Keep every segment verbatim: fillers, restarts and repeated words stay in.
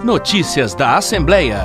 Notícias da Assembleia.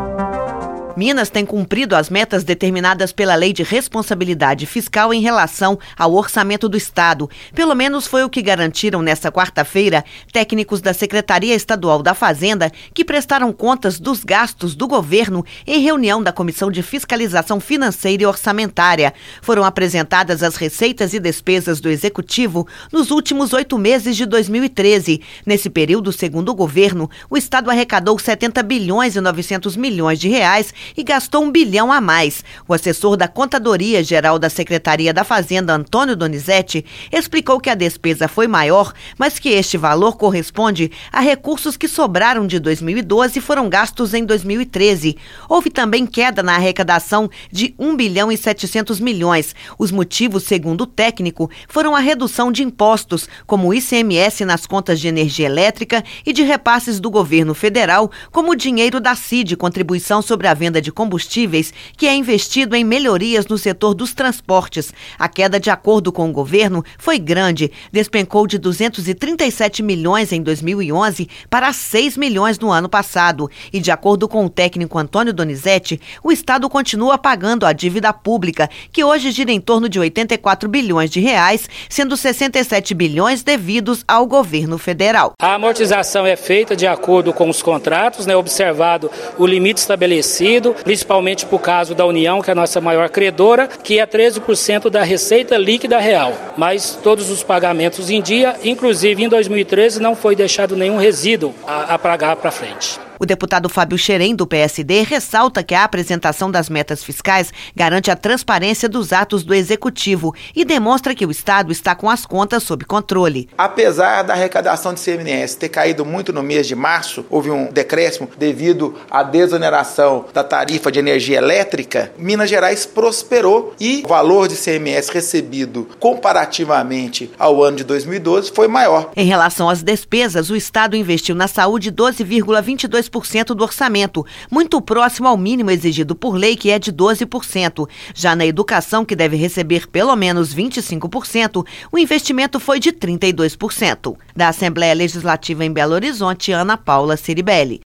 Minas tem cumprido as metas determinadas pela Lei de Responsabilidade Fiscal em relação ao orçamento do Estado. Pelo menos foi o que garantiram nesta quarta-feira técnicos da Secretaria Estadual da Fazenda que prestaram contas dos gastos do governo em reunião da Comissão de Fiscalização Financeira e Orçamentária. Foram apresentadas as receitas e despesas do Executivo nos últimos oito meses de dois mil e treze. Nesse período, segundo o governo, o Estado arrecadou setenta bilhões e novecentos milhões de reais e gastou um bilhão a mais. O assessor da Contadoria Geral da Secretaria da Fazenda, Antônio Donizete, explicou que a despesa foi maior, mas que este valor corresponde a recursos que sobraram de dois mil e doze e foram gastos em dois mil e treze. Houve também queda na arrecadação de um bilhão e setecentos milhões. Os motivos, segundo o técnico, foram a redução de impostos, como o I C M S nas contas de energia elétrica e de repasses do governo federal, como o dinheiro da C I D, Contribuição sobre a Venda de Combustíveis, que é investido em melhorias no setor dos transportes. A queda, de acordo com o governo, foi grande. Despencou de duzentos e trinta e sete milhões em dois mil e onze para seis milhões no ano passado. E, de acordo com o técnico Antônio Donizete, o Estado continua pagando a dívida pública, que hoje gira em torno de oitenta e quatro bilhões de reais, sendo sessenta e sete bilhões devidos ao governo federal. A amortização é feita de acordo com os contratos, né, observado o limite estabelecido, principalmente por caso da União, que é a nossa maior credora, que é treze por cento da receita líquida real. Mas todos os pagamentos em dia, inclusive em dois mil e treze, não foi deixado nenhum resíduo a, a pagar para frente. O deputado Fábio Xerém, do P S D, ressalta que a apresentação das metas fiscais garante a transparência dos atos do Executivo e demonstra que o Estado está com as contas sob controle. Apesar da arrecadação de I C M S ter caído muito no mês de março, houve um decréscimo devido à desoneração da tarifa de energia elétrica, Minas Gerais prosperou e o valor de I C M S recebido comparativamente ao ano de dois mil e doze foi maior. Em relação às despesas, o Estado investiu na saúde doze vírgula vinte e dois por cento do orçamento, muito próximo ao mínimo exigido por lei, que é de doze por cento. Já na educação, que deve receber pelo menos vinte e cinco por cento, o investimento foi de trinta e dois por cento. Da Assembleia Legislativa em Belo Horizonte, Ana Paula Ciribelli.